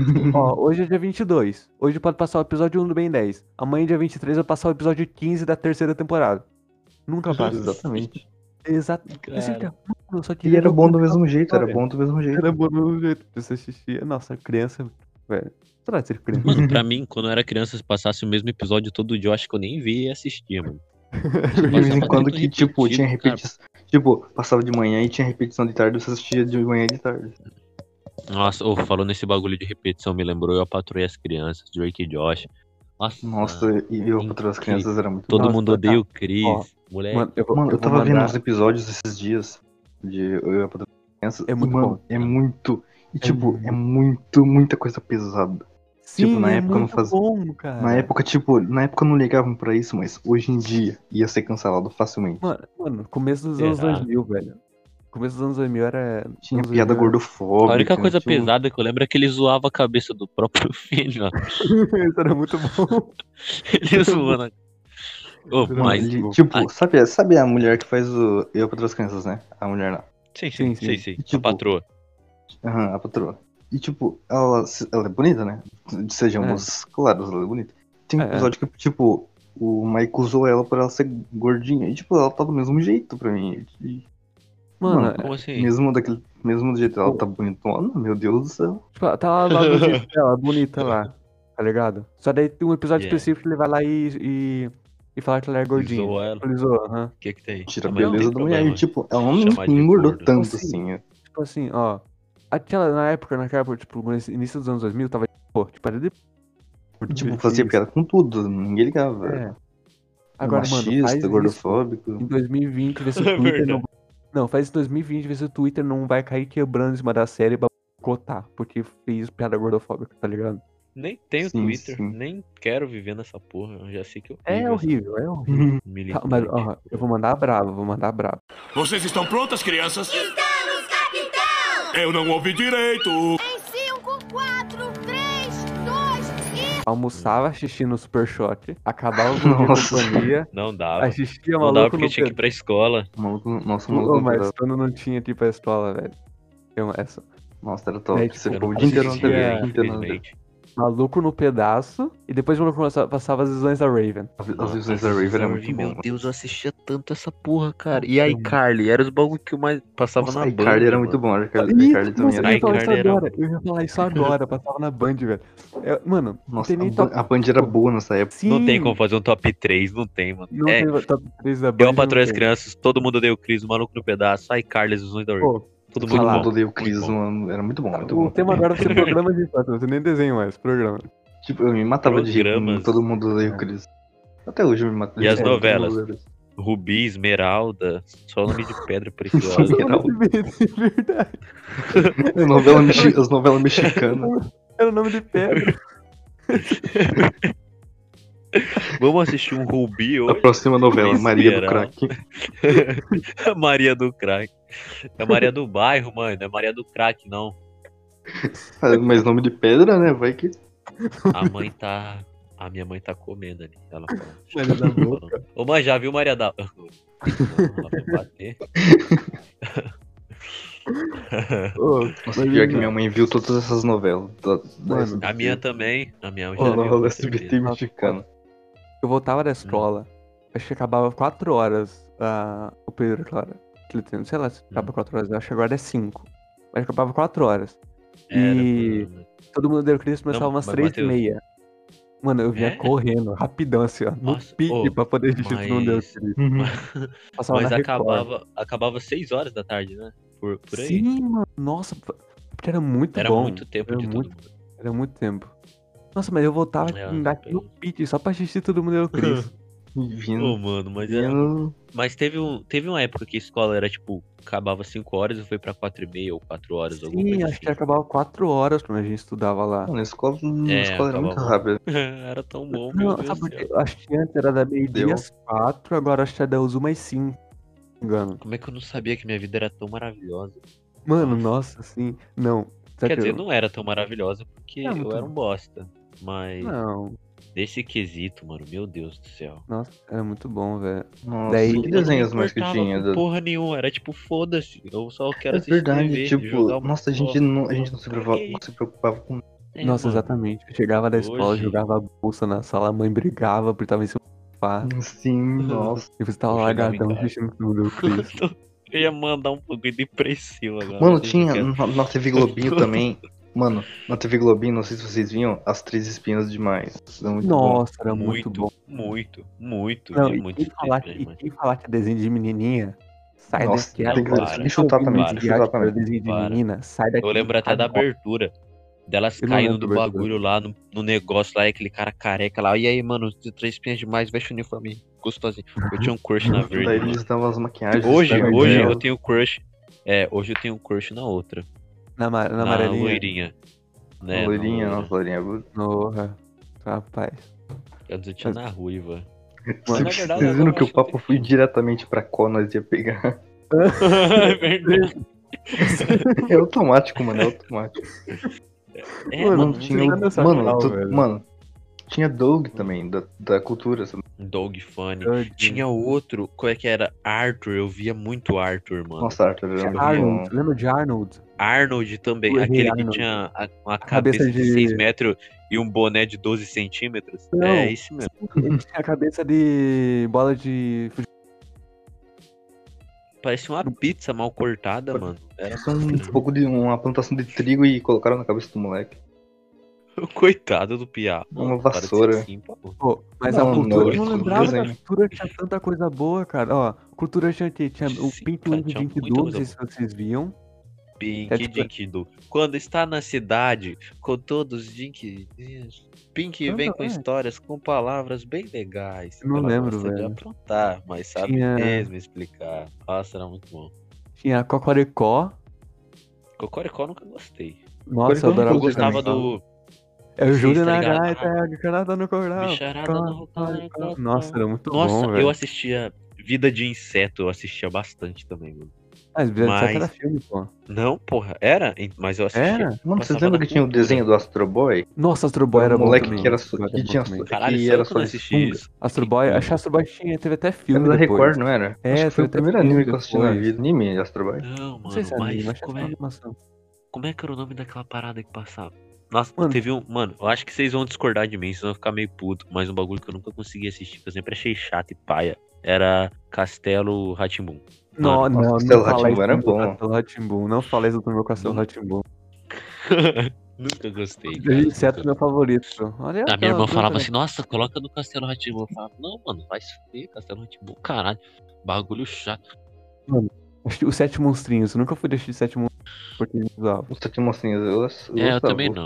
ó, hoje é dia vinte e dois. Hoje pode passar o episódio um do Ben dez. Amanhã, dia vinte e três, vai passar o episódio quinze da terceira temporada. Nunca passa. Exatamente. Exato. Cara. Você fica, mano, eu só E queria era ver o bom do final mesmo da jeito, era história. bom do mesmo jeito. Era bom do mesmo jeito. Você assistia. Nossa, criança, velho. Será que ser criança? Mano, pra mim, quando eu era criança, se passasse o mesmo episódio todo dia, eu acho que eu nem via e assistia, mano. De vez em Passava quando muito que, tipo, repetido, tinha cara. repetição. Tipo, passava de manhã e tinha repetição de tarde, você assistia de manhã e de tarde. Nossa, ô, falando nesse bagulho de repetição, me lembrou Eu, a Patroa e as Crianças, Drake e Josh. Nossa, Nossa, e eu para as crianças era muito todo Nossa, mundo odeia o Chris. Ó, Moleque, Mano, eu, vou- Mano, eu eu vou tava vendo mandar- os episódios esses dias de Eu e a Patroa das Crianças. É e, muito mano, bom. é muito. E tipo, muito é muito, muita coisa pesada. Sim, tipo, na é época eu não muito fazia- bom, cara. Na época, tipo, na época eu não ligava pra isso, mas hoje em dia ia ser cancelado facilmente. Mano, mano, começo dos anos Será? dois mil, velho. Começo dos anos dois mil era. Tinha anos piada dois mil gordofóbica. a única coisa tinha- pesada que eu lembro é que ele zoava a cabeça do próprio filho, ó. Isso era muito bom. Ele zoando. a- Ô, Mano, mas. Ele, bom. tipo, Ai. sabe, sabe a mulher que faz o Eu para as Crianças, né? A mulher lá. Sim, sim, sim, sim. sei, sei. Tipo, A patroa. Aham, a patroa. E tipo, ela, ela é bonita, né? Sejamos claros, ela é bonita. Tem um É, é. episódio que, tipo, o Mike usou ela pra ela ser gordinha. E tipo, ela tá do mesmo jeito pra mim. E, Mano, Mano, Como assim? mesmo, daquele, mesmo do jeito que ela tá bonitona, meu Deus do céu. tipo, tá lá, lá do jeito dela, bonita lá, tá ligado? Só daí tem um episódio Yeah. específico que ele vai lá e, e, e fala que ela é gordinha. Zoa ela. Ele zoa, aham. O que que tem? Tira a Ah, mas não beleza tem da mulher. problema. E tipo, ela não Chamar de engordou gordo. tanto Assim, assim. é. Tipo assim, ó. Aquela, na época, naquela época, tipo, no início dos anos dois mil, tava, pô, tipo, era de... E, tipo, fazia piada com tudo, ninguém ligava. É. Agora, mano, Machista, faz isso gordofóbico. em dois mil e vinte, ver se o É Twitter verdade. não... Não, faz em dois mil e vinte, ver se o Twitter não vai cair quebrando em cima da série pra cotar, porque fez piada gordofóbica, tá ligado? Nem tenho Sim, Twitter, sim. nem quero viver nessa porra. Eu já sei que eu É horrível, é horrível. Uhum. Tá, mas, ó, eu vou mandar bravo, vou mandar bravo. Vocês estão prontas, crianças? Estamos, capitão! Eu não ouvi direito. cinco, quatro, três, dois, Almoçava assistindo o Super Shot, acabava o Bom Dia Nossa. Companhia, Não dava. assistia Não dava maluco porque no tinha que ir pra escola. O maluco, nossa, o Pô, maluco. mas era- quando não tinha tipo a escola, velho. Eu, essa. Nossa, era top. É, tipo, Você Eu ficou não o dia inteiro na assistia, T V. o dia inteiro na T V. infelizmente. Maluco no pedaço, e depois quando começava- passava as visões da Raven. As visões da Raven era muito Meu bom. Deus, eu assistia tanto essa porra, cara. E a iCarly, era os bagulho que eu mais passava Nossa, na a Band. iCarly era mano. muito bom. A iCarly Ih, a iCarly também nossa, era eu ia Ai, falar cara, isso era- agora, eu ia falar isso agora, passava na Band, velho. É, mano, não Nossa, tem nem a, top... Ban- a Band era boa nessa época. Sim, Não tem como fazer um top três, não tem, mano. Não é, tem top três da Band. eu, a Patroa e as não tem. Crianças, todo mundo odeia o Chris, o Maluco no Pedaço, a iCarly, as visões da Raven. Pô, Todo Todo mundo lá. mundo bom. odeia o Chris, Muito bom. mano. Era muito bom, muito o bom. tema agora vai ser programa de infância, você nem desenha mais, programa. Tipo, eu me matava de rir com Programas. todo mundo odeia o Chris. Até hoje eu me mato de E rir as com todo mundo novelas? odeia o Chris. Rubi, Esmeralda, só nome de pedra preciosa. É verdade. As novelas mexi... As novelas mexicanas. Era o nome de pedra. Vamos assistir um Rubi A hoje? próxima novela, Maria do Esmeralda. Crack. Maria do Crack. É Maria do Bairro, mano. Não é Maria do Crack, não. Ah, mas nome de pedra, né? Vai que. A mãe tá. A minha mãe tá comendo ali. Ela fala. Maria da Boca. Ô, mãe, já viu Maria da. Não, ela vai bater. Ô, Nossa, mas pior que ele- minha mãe viu todas essas novelas. Da, da Mano, S B T. A minha também. A minha já Ó, viu. novela com da S B T certeza. mexicana. Eu voltava da escola, acho que acabava quatro horas ah, o período, claro. Aquele tempo, sei lá se acaba quatro horas, eu acho que agora é cinco. Mas acabava quatro horas. Era, E mano. todo mundo deu Cristo começava Não, umas mas, três e Matheus- meia. Mano, eu vinha É? correndo, rapidão, assim, ó. No Nossa, pique ô, pra poder assistir todo mundo deu mas- Cristo. Uhum. Passava Mas na Record. acabava, acabava seis horas da tarde, né? Por, por aí. Sim, mano, nossa, porque era muito Era bom. muito tempo era de muito, todo mundo. Era muito tempo. Nossa, mas eu voltava É, aqui no velho. pique só pra assistir todo mundo deu Cristo. Vindo. Ô, mano, mas era. vindo... Mas teve, um, teve uma época que a escola era tipo, acabava cinco horas e foi pra quatro e meia ou quatro horas, alguma Sim, coisa acho assim. que acabava quatro horas quando a gente estudava lá. Mano, a escola, a É, escola era muito acabava- rápida. Era tão bom, meu Não, Deus sabe do por quê? céu. Acho que antes era da meio-dia Deu. às quatro, agora acho que é da uso mais cinco, se não me engano. Como é que eu não sabia que minha vida era tão maravilhosa? Mano, nossa, assim, não. Sabe Quer que dizer, eu- não era tão maravilhosa porque É, eu muito era um bosta. Mas Não, nesse quesito, mano, meu Deus do céu. nossa, era muito bom, velho. Nossa, Daí- que Eu não me desenhos mais que importava tinha? com da- porra nenhuma, era tipo, foda-se, eu só quero É assistir verdade, T V, tipo, jogar uma nossa, a gente bola. não, a gente não se preocupava, Caguei. não se preocupava com. É, Nossa, mano, exatamente. Eu chegava da escola, hoje- jogava a bolsa na sala, a mãe brigava porque tava em cima do sofá. Sim, nossa. E você tava Eu chegava em largadão casa. assistindo tudo do Cristo. Eu ia mandar um pouquinho depressivo agora. Mano, deixa tinha quieto. na, na T V Globinho também. Mano, na T V Globinho, não sei se vocês viam, As Três Espinhas Demais. Era muito bom. Nossa, era muito, bom. Muito, muito, Não, tinha e muito quem, falar que, desenho, e mas- quem falar que é desenho de menininha, sai Nossa, daqui. tem que, para, tem que chutar também, tem que chutar Viagem também. para desenho de Para. menina, sai daqui. Eu lembro até da agora. abertura. Delas Eu não caindo lembro do da abertura. bagulho lá, no, no negócio lá, e aquele cara careca lá. E aí, mano, de três espinhas demais, veste o uniforme gostosinho. Eu tinha um crush na verde. Daí mano. eles davam as maquiagens. Hoje, davam hoje ideia. eu tenho crush. É, hoje eu tenho um crush na outra. Na, ma- na Na amarelinha. loirinha. Né, na Loirinha, loira. nossa, loirinha. Porra. Rapaz. Antes eu tinha na ruiva. Mano, Mas, na Vocês verdade, vocês eu viram não que o acho papo foi diretamente pra qual nós ia pegar? É verdade. É automático, mano, é automático. É, Mano, mano, Mano, tinha não o. sei nessa Mano, real, tu- velho. mano, tinha Doug também, da, da cultura. sabe? Dog Funny. Doug. Tinha outro, qual é que era? Arthur, eu via muito Arthur, mano. Nossa, Arthur era muito Arnold, bom. lembra de Arnold? Arnold também, Eu errei, aquele que Arnold. tinha a- uma cabeça cabeça de de- seis metros e um boné de doze centímetros. Não. É esse mesmo. Ele tinha a cabeça de bola de futebol. Parecia uma pizza mal cortada, mano. Era Só um pouco de uma plantação de trigo e colocaram na cabeça do moleque. Coitado do Piá. Uma Mano, para de ser vassoura. assim, pô. Pô, mas Não, a cultura, não, eu não isso lembrava desenho. que a cultura tinha tanta coisa boa, cara. Ó, cultura tinha, tinha, tinha o Sim, Pink cara, Wink tinha Dink muita Doo, não coisa sei se vocês viam. Pink É tipo- Dink Doo. Quando está na cidade, com todos os Dink. Pink Não, vem não, com é. histórias, com palavras bem legais. Eu não Ela lembro, gosta de velho. aprontar, mas sabe Tinha- mesmo explicar. Nossa, era muito bom. Tinha a Cocoricó. Cocoricó eu nunca gostei. Nossa, Cocoricó eu adorava. Eu gostava também, do. É o Sim, Júlio tá na ligado? gaita, é a bicharada no coral. Bicharada no coral. Nossa, era muito Nossa, bom, eu velho. assistia Vida de Inseto, eu assistia bastante também, mano. Mas Vida de Inseto mas- era filme, pô. Não, porra, era, mas eu assistia. Era? Mano, vocês Passava lembram na que tinha o cultura. desenho do Astro Boy? Nossa, Astro Boy era o bom moleque também. que era Astro só, Boy que era bom tinha também. só, Caralho, que só era eu que só não esse assisti fungo. isso. Astro Boy, acho que Astro Boy tinha, teve até filme Era da depois. Record, não era? É, Acho que foi o teve até primeiro filme anime que eu assisti na depois. vida. Anime, Astro Boy. Não, Não mano, sei se é mas anime, acho que é como só é, animação. como é que era o nome daquela parada que passava? Nossa, Mano. teve um. Mano, eu acho que vocês vão discordar de mim, vocês vão ficar meio puto, mas um bagulho que eu nunca consegui assistir, que eu sempre achei chato e paia, era Castelo Rá-Tim-Bum. Não, Mano, não, não Castelo fala Rá-Tim-Bum isso era do meu bom. Castelo Rá-Tim-Bum. Não fala isso do meu Castelo Não. Rá-Tim-Bum. Nunca gostei. Vida cara, de Inseto é nunca- meu favorito. Olha A minha aquela irmã coisa, falava né? assim, nossa, coloca no Castelo Rá-Tim-Bum. Eu falava, não, mano, vai se fuder, Castelo Rá-Tim-Bum, caralho. Bagulho chato. Acho que Os Sete Monstrinhos. Eu nunca fui assistir Sete Monstrinhos porque eles usavam. Os Sete Monstrinhos, eu, eu É, eu gostava. também não.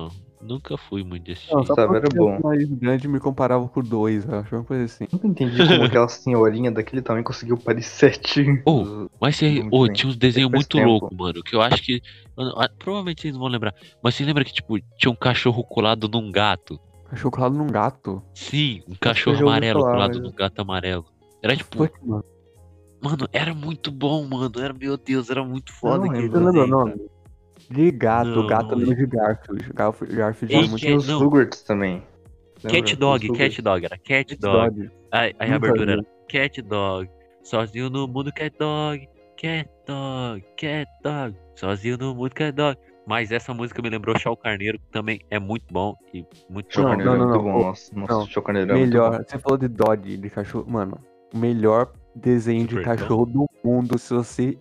Nunca fui muito desse Não, jeito. só Sabe, porque era eu bom. sou mais grande me comparava com dois, eu acho uma coisa assim. Nunca entendi como aquela senhorinha daquele tamanho conseguiu parir certinho. Ô, mas você, Muito ô, bem. tinha uns desenhos Faz muito tempo. loucos, mano, que eu acho que... mano, ah, provavelmente vocês não vão lembrar. Mas você lembra que, tipo, tinha um cachorro colado num gato? Cachorro colado num gato. Sim, um eu cachorro já ouvi amarelo falar, colado mas- num gato amarelo. Era tipo, Foi, mano. mano, era muito bom, mano. Era, meu Deus, era muito foda não aquele lembro. Você lembra o desenho, nome? cara. De gato, Não, gato não lembra lembro. de Garfield. Garfield, Garfield Ei, era Mas muito tinha os não. Rugrats também. Cat Lembra? Dog, Os Cat Rugrats. Dog, era Cat Dog. Dog. Aí, aí a Nunca abertura vi. era Cat Dog, sozinho no mundo Cat Dog, Cat Dog, Cat Dog, sozinho no mundo Cat Dog. Mas essa música me lembrou Chau Carneiro, que também é muito bom e muito Show Não, bom. Carneiro não, é não, muito não. bom. Ô, Nossa, nossa, não. Show Carneiro é muito bom. Melhor, você falou de Dodge, de cachorro. Mano, o melhor desenho de Supercão? cachorro do mundo, se você.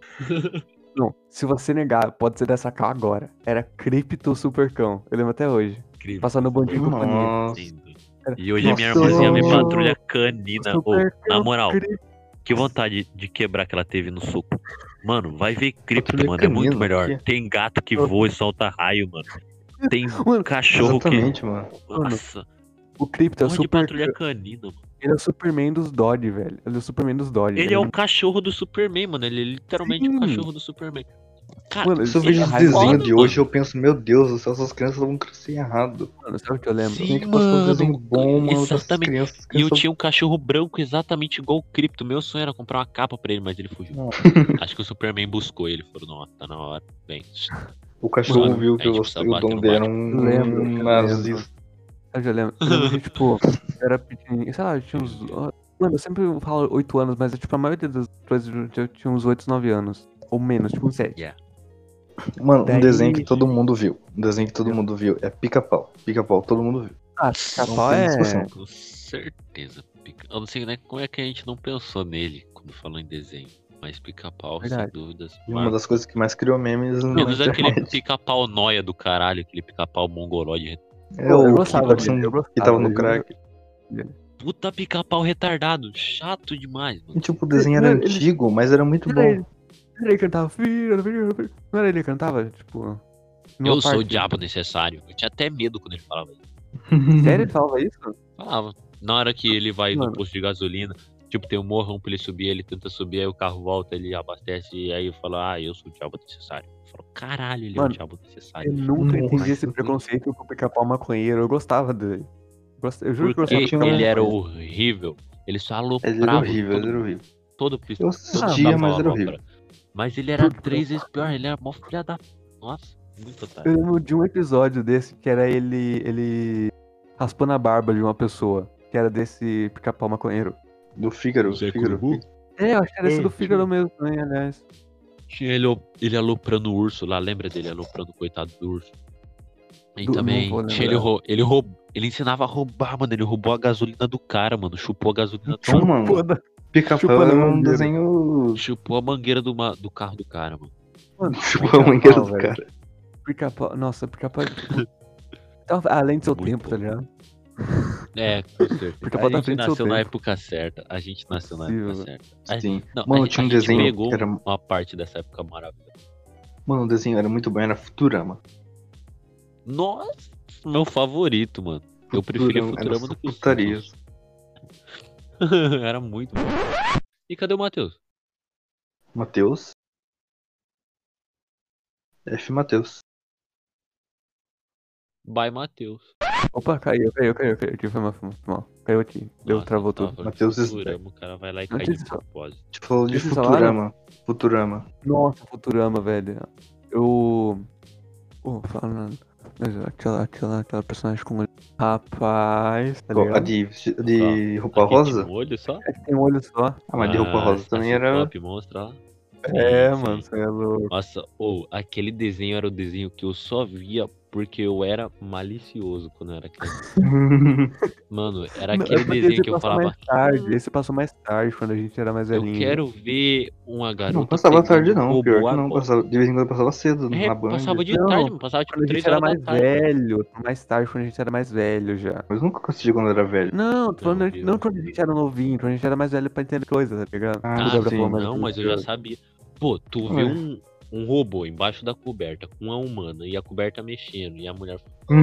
Não, se você negar, pode ser dessa cá agora. Era Crypto Supercão. Eu lembro até hoje. Incrível. Passando no Bondinho e Companhia. Nossa. Sim. E hoje a minha Nossa, irmãzinha vê eu- patrulha canina. Ô, Supercão, na moral, Crypto. que vontade de quebrar que ela teve no soco. Mano, vai ver cripto, Patrulha mano. É muito canina, melhor. que- Tem gato que voa e solta raio, mano. Tem Mano, cachorro Exatamente, mano. que. Nossa, O Crypto é o porra de super. patrulha canina, mano. Ele é o Superman dos Dodge, velho. Ele é o Superman dos Dodge. Ele é o cachorro do Superman, mano. Ele é literalmente o Sim. cachorro do Superman. Cara, Mano, Se eu ele vejo é os raiva, desenhos mano. de hoje, eu penso, meu Deus do céu, essas crianças vão crescer errado. Mano, sabe o que eu lembro? Sim. Tinha que passar um mano, desenho bom, mano, dessas exatamente. crianças. E eu crianças- tinha um cachorro branco exatamente igual o Crypto. Meu sonho era comprar uma capa pra ele, mas ele fugiu. Não. Acho que o Superman buscou ele. Falou, não, tá na hora. Bem, O cachorro Mano, viu a que gente o, precisa o bater dono no dele era Batman. um Lembro, eu nazista. Eu já lembro. Eu lembro que, tipo, eu era pequenininho. Sei lá, eu tinha uns. Mano, eu sempre falo oito anos, mas tipo, a maioria das coisas eu tinha uns oito, nove anos. Ou menos, tipo uns sete. yeah. Mano, um Daí- desenho que todo mundo viu. Um desenho que todo mundo viu. É Pica-Pau. Pica-Pau, todo mundo viu. Ah, Não Pica-Pau tem é. discussão. Com certeza. Pica- Eu não sei né, como é que a gente não pensou nele quando falou em desenho. Mas pica-pau, sem Verdade. dúvidas. E uma das coisas que mais criou memes na Menos aquele internet. pica-pau noia do caralho, aquele pica-pau mongoloide. É Pô, eu o gostava que, dele, eu que tava gostava, no eu- crack. Puta pica-pau retardado. Chato demais, mano. E tipo, o desenho era Ele- antigo, mas era muito Era ele. bom. Era ele que cantava. Filho, filho, filho. Não era ele que cantava? Tipo. numa Eu sou o parte. diabo necessário. Eu tinha até medo quando ele falava isso. Sério, ele falava isso? Falava. Na hora que ele vai Mano. no posto de gasolina, tipo, tem um morrão pra ele subir, ele tenta subir, aí o carro volta, ele abastece, e aí fala, ah, eu sou o diabo necessário. Eu falo, caralho, ele é Mano, o diabo necessário. Eu nunca Nossa. entendi esse preconceito com o pica-pau maconheiro. Eu gostava dele. Gost- Eu juro que eu Porque gostava do tinha um- pica-pau ele era maconheiro. horrível. Ele só Ele aloprava era horrível, todo ele era mundo. horrível. Todo piso. Eu assistia, mas era horrível. Mas ele era três vezes pior, ele era mó filha da. Nossa, muito Eu otário. lembro de um episódio desse que era ele. ele raspando a barba de uma pessoa. Que era desse pica-pau maconheiro. Do Fígaro. Zé Fígaro. Curubu? É, eu acho que era esse É, do Fígaro mesmo também, aliás. Tinha ele, ele aloprando o urso lá, lembra dele aloprando o coitado do urso? E Do- também não vou tinha ele, lembrar. rou- ele, roub, ele ensinava a roubar, mano. Ele roubou a gasolina do cara, mano. Chupou a gasolina do Então, cara. mano, Pô, da- Pica-Pau chupando era um mangueira. desenho. Chupou a mangueira do, ma- do carro do cara, mano. mano, Chupou a pica-pau, mangueira do velho. cara. Pica-pau. Nossa, pica-pau. tipo, tava além do seu Muito tempo, bom. tá ligado? É, com certeza. Porque A pode tá gente frente do seu nasceu na tempo. época certa. A gente nasceu na Possível, época velho. certa. A- Sim. Não, Mano, a, tinha um a gente desenho pegou que era- uma parte dessa época maravilhosa. Mano, o desenho era muito bom, era Futurama. Nossa, meu favorito, mano. Eu preferia Futurama, Futurama era do que os putaria. Simpsons. Era muito bom. E cadê o Matheus? Matheus. F. Matheus. Bye, Matheus. Opa, caiu, caiu, caiu, caiu. Aqui foi mal, foi mal, foi mal. Caiu aqui. Deu, Nossa, travou eu tava tudo. falando de Matheus Futurama, o cara vai lá e Não cai tinha de isso. propósito. A gente falou de Vocês Futurama. Futurama. Nossa, Futurama, velho. Eu. Oh, falando. Mas aquela, aquela, aquela personagem com olho. Rapaz, tá Qual? ligado? A de, de roupa Aqui rosa? tinha um olho só? É que tem um olho só. Ah, mas de roupa Ah, rosa também essa era. Pop monstra lá. É, Sim, mano, sim. você é louco. Nossa, ou aquele desenho era o desenho que eu só via porque eu era malicioso quando eu era criança. Mano, era Não, aquele é porque desenho esse que eu passou falava. mais tarde. Esse passou mais tarde, quando a gente era mais Eu velhinho. quero ver uma garota. Não passava pegando tarde, um não. robô Pior que não. agora. Passava, de vez em quando passava cedo É, na Band. passava de Não, tarde, mano. Passava tipo Quando a três gente era horas mais da tarde. velho. Mais tarde, quando a gente era mais velho já. Mas nunca assisti quando era velho. Não, tô falando Não, não, viu? não quando a gente era novinho, quando a gente era mais velho pra entender coisa, tá ligado? Ah, Tudo Ah, dá pra sim, falar mais não, assim, mas eu já tá sabia. Pô, tu Ué. vê um, um robô embaixo da coberta com uma humana e a coberta mexendo e a mulher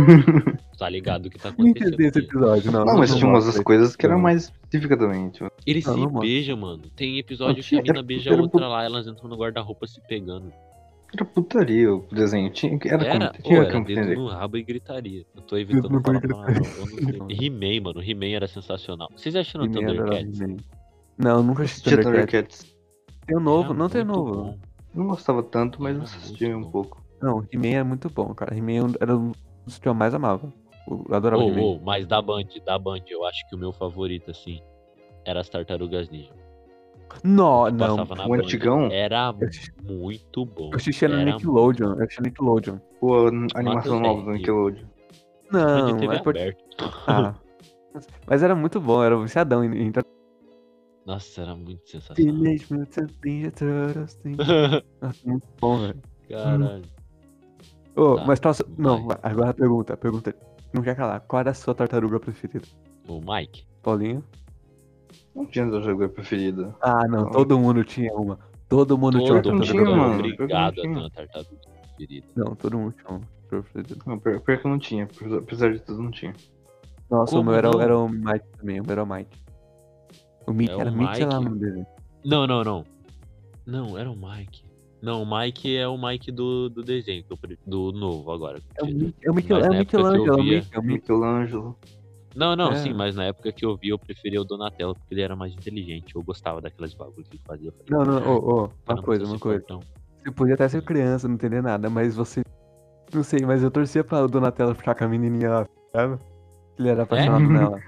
tá ligado o que tá Não acontecendo. entendi esse ali. episódio, não. Não, mas tinha umas mostra das coisas que eram não. mais específicas também, tipo. Eles Não, se não mostra. beijam, mano. Tem episódio Não, que a tinha- mina era- beija a era outra pu- lá, elas entram no guarda-roupa se pegando. Era putaria o desenho. Tinha, era, Era, como, tinha ou era como dedo entender. no rabo e gritaria. Eu tô Dedo evitando no falar rabo e palavrão. Eu gritaria. não sei. He-Man, mano. He-Man era sensacional. Vocês acharam He-Man era Thundercats? He-Man. Não, nunca assisti Tinha Thundercats. Thundercats. Tem o novo, Era não tem o muito novo. bom. Não gostava tanto, mas Era assistia muito um bom. pouco. Não, He-Man é muito bom, cara. He-Man era um dos que eu mais amava. Eu adorava Ô, He-Man. ô, mas da Band, da Band, eu acho que o meu favorito, assim, era as Tartarugas Ninja. Não, Que não. passava na o Band. É antigão? Era Eu assisti- muito bom. Eu assistia na Era Nickelodeon. Eu assistia Nickelodeon. Pô, a animação Matheus nova do R. Nickelodeon. Band Não, T V é por... aberta. Ah. Mas era muito bom, era viciadão em, em... Nossa, era muito sensacional. Teenage Mutant Ninja Turtles. Ninja- Nossa, muito bom, velho. Caralho. Ô, Tá, mas troça... Não, vai. agora a pergunta, a pergunta. Não quer calar. Qual era a sua tartaruga preferida? O Mike. Paulinho? Não tinha tartaruga preferida. Ah, não, Não. todo mundo tinha uma. Todo mundo tinha uma Todo não mundo tinha, tartaruga era mano. preferida. obrigado a Eu não ter tinha. uma tartaruga preferida. Não, todo mundo tinha uma preferida. Não, pior, pior que eu não tinha. apesar- Apesar de tudo, não tinha. Nossa, Como o meu era, não? era o Mike também, o meu era o Mike. O Mickey É o era Mickey, sei lá o Mike. nome dele. Não, não, não. Não, era o Mike. Não, o Mike é o Mike do, do desenho, do, pri- do novo agora. É o Mickey, é o Mickey, Mas é o na época que eu Michelangelo, é o via- Mickey, é o Mickey. Michelangelo. Não, não, É. sim, mas na época que eu vi, eu preferia o Donatello, porque ele era mais inteligente. Eu gostava daquelas bagulhos que ele fazia. Eu falei, Não, não, ô, ô, "Cara, uma não coisa, precisa uma ser coisa. fortão." Você podia até ser criança, não entender nada, mas você. Não sei, mas eu torcia pra o Donatello ficar com a menininha lá, sabe? Ele era apaixonado nela.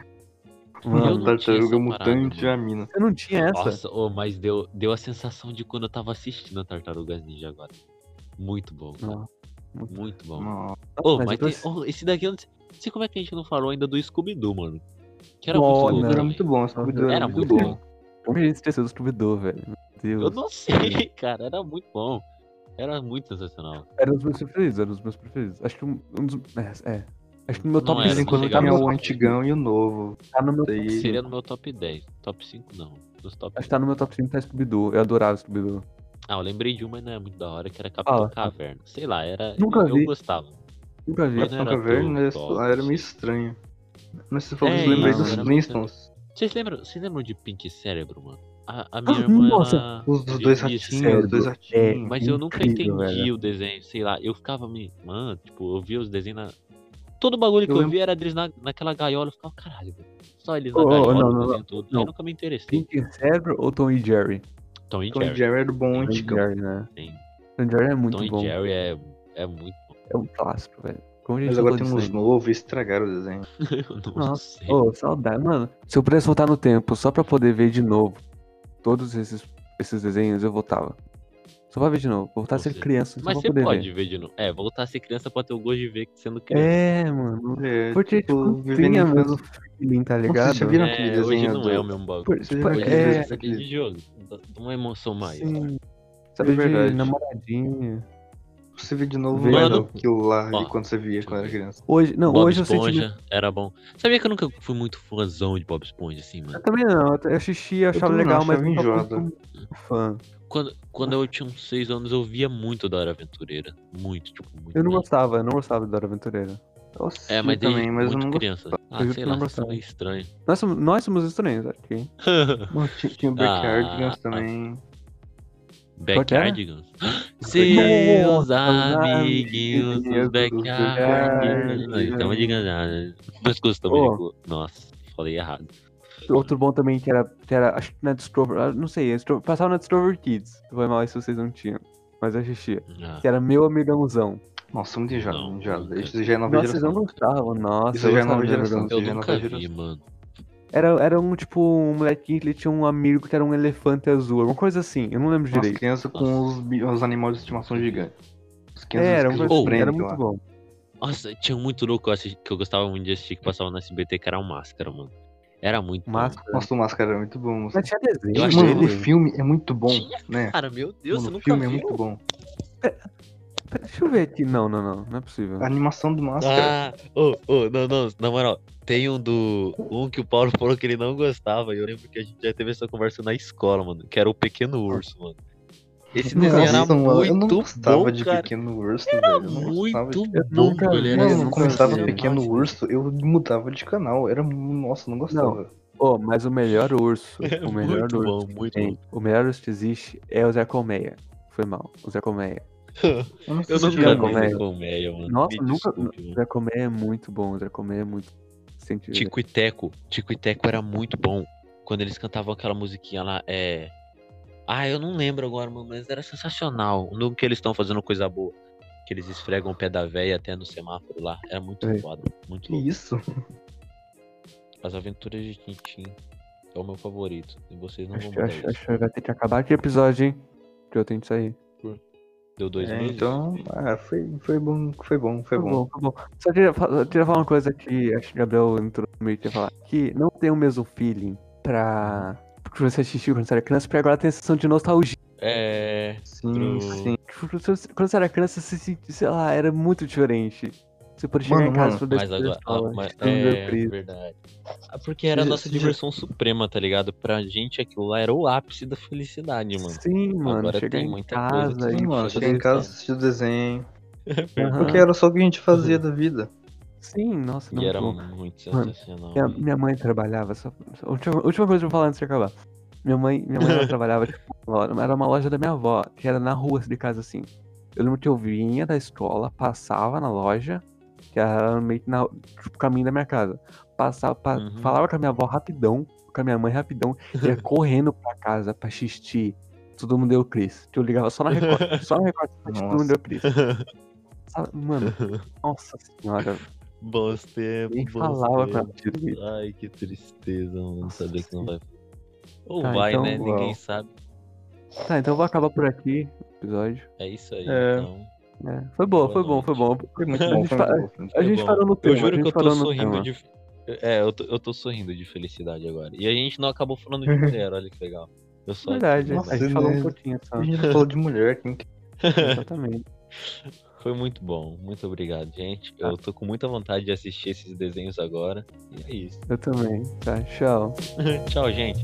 Eu Mano, não tinha Tartaruga essa parada, mutante e mano. a mina. você não tinha essa? Nossa, ô, mas deu, deu a sensação de quando eu tava assistindo a Tartarugas Ninja agora. Muito bom, cara. Não. Muito- Muito bom. Não. Ô, mas mas eu tem, torci- ô, esse daqui eu não sei, não sei como é que a gente não falou ainda do Scooby-Doo, mano. Que era Oh, muito não. louco Era também. muito bom, Scooby-Doo Era muito bom. Como que a gente esqueceu do Scooby-Doo, velho? Meu Deus. Eu não sei, cara. Era muito bom. Era muito sensacional. Era os meus preferidos, era os meus preferidos. Acho que um, um dos. É, é. Acho que no meu Não top era, De vez em cinco não quando chegava tinha no o top antigão e o novo. tá no meu top Daí- cinco. Seria no meu top dez. Top cinco, não. Nos top Acho que tá no meu top cinco tá Scooby-Doo. Eu adorava Scooby-Doo. Ah, eu lembrei de uma, mas não é muito da hora, que era Capitão Fala. Caverna. Sei lá, era. Nunca eu, eu vi. gostava. Nunca vi. Mas não Capitão era Caverna, tão esse top, lá era meio assim. estranho. Mas você falou É, que eu lembrei não, dos era Flintstones. Vocês lembram, vocês lembram de Pink Cérebro, mano? A, a minha irmã. Ah, nossa, ela Os dos dois vivia esse ratinhos, os dois cérebro. ratinhos. Mas eu nunca Incrível, entendi velho. o desenho, sei lá, eu ficava me. Mano, tipo, eu via os desenhos na. Todo bagulho que Eu eu, lembro- via era deles na, naquela gaiola, eu ficava, caralho, velho. Só eles na Ô, ô, gaiola, não, o não, desenho todo. não. Eu nunca me interessei. Pink Cérebro ou Tom e Jerry? Tom e Tom e Jerry. Jerry era o bom Tom e antigão. Jerry, né? Sim. Tom e Jerry é muito Tom e bom. Jerry é, é muito bom. É um clássico, velho. Como a gente Mas agora falou tem uns disso aí? novos e estragaram o desenho. Eu não Nossa, sei. ô, saudade. Mano, se eu pudesse voltar no tempo só pra poder ver de novo todos esses, esses desenhos, eu voltava. Só pra ver de novo. Voltar a ser Você- criança, só Mas pra você poder pode ver. ver de novo. É, voltar a ser criança pode ter o gosto de ver sendo criança. É, mano. É, Porque, tipo, tipo, vivendo tem a o mesmo infância. feeling, tá Não sei ligado? se já viram É, aquele hoje desenho não do... é o mesmo bagulho. Por- Vocês tipo, viram Hoje aquele é- é, desenho- de jogo. Dá uma emoção maior. Sim. Sabe, É verdade. de namoradinha. Você vê de novo Mano, mano, aquilo lá ó, de quando você via quando era criança. Hoje, não, Bob hoje eu senti. Esponja era bom. Sabia que eu nunca fui muito fãzão de Bob Esponja, assim, mano? Eu também não, eu assisti, eu achava também não, legal, mas achava nunca fui enjoado. muito fã. Quando, quando eu tinha uns seis anos, eu via muito da Hora Aventureira. Muito, tipo, muito. Eu não mesmo. gostava, eu não gostava da Dora Aventureira. Eu assisti É, mas desde também, mas eu muito não criança. Ah, Eu sei não lá, vocês gostava. são meio estranho. Nós somos, nós somos estranhos, ok? gostava. Tinha, tinha o Backyardigans Ah, também. Backyardigans. Nossa, Seus amiguinhos amiguinhos dos dos Backyardigans. Backyardigans. Então, diga nada. Nós gostamos Ô. de. co- Nossa, falei errado. Outro bom também que era, que era acho que na Discover, ah, não sei, Discover- passava na Discover Kids. Foi mal se vocês não tinham, mas eu assistia. Ah, Que era Meu Amigãozão. Nossa, muito enjoado, Não, enjoado. nunca. Isso já é nova Nossa, vocês não geração. gostavam, nossa. Isso eu já é gostava nova de Meu geração. Amigãozão. eu já é nunca nova vi, geração. mano. Era, era um, tipo, um molequinho que ele tinha um amigo que era um elefante azul, alguma coisa assim, eu não lembro Umas direito. crianças com os, bi- os animais de estimação gigantes. Os crianças É, era, um, esquizofrênicos era muito lá. bom. Nossa, tinha um muito louco que eu, assisti- que eu gostava muito de assistir que passava no S B T, que era o Máscara, mano. Era muito bom. Máscara. Nossa, o Máscara era muito bom. Mas tinha desenho, Eu Mano, achei o ele- filme é muito bom, Tinha, né? Cara, meu Deus, Mano, você o nunca filme viu? é muito bom. Pera, deixa eu ver aqui. Não, não, não, não é possível. A animação do Máscara. Ah, ô, ô, não, não, na moral, tem um do. Um que o Paulo falou que ele não gostava, e eu lembro que a gente já teve essa conversa na escola, mano, que era o Pequeno Urso, mano. Esse desenho era Nossa, mano, eu não muito gostava bom, de cara. Pequeno Urso, velho. Eu não gostava Muito de... Eu bom, nunca ele vi, era eu Mano, nunca começava vi. Pequeno sensacional. Urso, eu mudava de canal. Era. Nossa, eu não Não, gostava. oh, mas o melhor urso, É o melhor muito urso bom, que muito tem, bom. o melhor urso que existe é o Zé Colmeia. Foi mal, o Zé Colmeia. Eu não Eu assisti, nunca Zé vi mano. Zé Colmeia. Colmeia, mano. Nossa, Me nunca. desculpe, O mano. Zé Colmeia é muito bom, o Zé Colmeia é muito. Sente... Tico e Teco. Tico e Teco era muito bom. Quando eles cantavam aquela musiquinha lá, é. Ah, eu não lembro agora, mano, mas era sensacional. No que eles estão fazendo coisa boa. Que eles esfregam o pé da véia até no semáforo lá. Era muito É. foda, muito Que louco. isso? As Aventuras de Tintin é o meu favorito. E vocês não vão Acho, mudar acho, isso. acho que vai ter que acabar aqui o episódio, hein? Que eu tenho que sair. Deu dois É, meses? então, ah, foi, foi bom, foi bom, foi Foi bom. bom, foi bom. Só queria, fa- só queria falar uma coisa que acho que o Gabriel entrou no meio que ia falar. Que não tem o mesmo feeling pra. Porque você assistiu quando você era criança, porque agora tem a sensação de nostalgia. É. Sim, Pro- sim. Quando você quando você era criança, você se sentia, sei lá, era muito diferente. Você pode chegar Mano, em casa mano, e falar Mas da agora. escola, ah, mas- assistir o meu é Cris. verdade. Ah, porque era a Você- nossa você já- diversão suprema, tá ligado? Pra gente aquilo lá era o ápice da felicidade, mano. Sim, mano, Agora chegar tem em muita coisa casa que Sim, e mano, você chegar em poder- casa, assistir o desenho. Aham. Porque era só o que a gente fazia da vida. Sim, nossa, E não, era bom. muito Mano, sensacional. Minha, velho. minha mãe trabalhava, só, só- última, última coisa que eu vou falar antes de acabar. Minha mãe, minha mãe ela trabalhava, tipo, numa loja- era uma loja da minha avó, que era na rua de casa assim. Eu lembro que eu vinha da escola, passava na loja, que era meio que na, tipo, caminho da minha casa. Passava, pa- Uhum. falava com a minha avó rapidão, com a minha mãe rapidão, ia correndo pra casa pra assistir Todo Mundo Deu Cris. Que eu ligava só na Record, só na Record pra assistir Todo Mundo Deu Cris. Sabe, mano, nossa senhora, Bons tempos, nem bons falava com ela tempos. direito. Ai, que tristeza, mano. Nossa Saber que não vai. Ou Tá, vai, então- né? Ninguém Uau. sabe. Tá, então eu vou acabar por aqui o episódio. É isso aí, É. então. É, foi boa, Boa foi bom, foi bom. Foi muito A bom, gente foi fa- muito bom. Foi muito A gente bom. parou no Eu tema, a juro que gente eu tô parou no sorrindo tema. de. É, eu tô, eu tô sorrindo de felicidade agora. E a gente não acabou falando de mulher, olha que legal. Eu só. Verdade, Nossa, a gente né? falou um pouquinho só. A gente já falou de mulher. Quem... Exatamente. Foi muito bom. Muito obrigado, gente. Eu tô com muita vontade de assistir esses desenhos agora. E é isso. Eu também. Tá, tchau. Tchau, gente.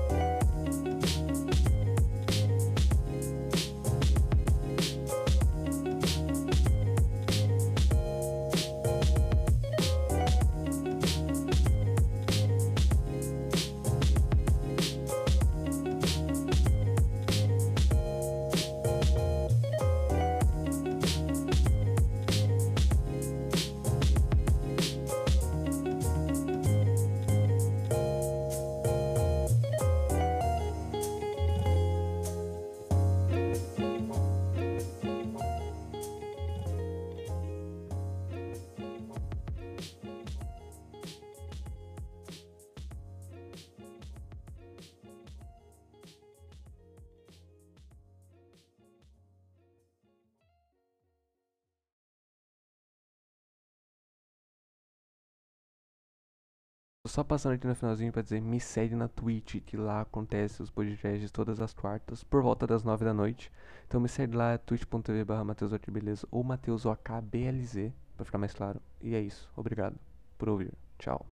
Tô só passando aqui no finalzinho pra dizer, me segue na Twitch, que lá acontece os podcasts todas as quartas, por volta das nove da noite. Então me segue lá, twitch.tv barra Matheus Beleza ou Matheus O K B L Z, pra ficar mais claro. E é isso, obrigado por ouvir. Tchau.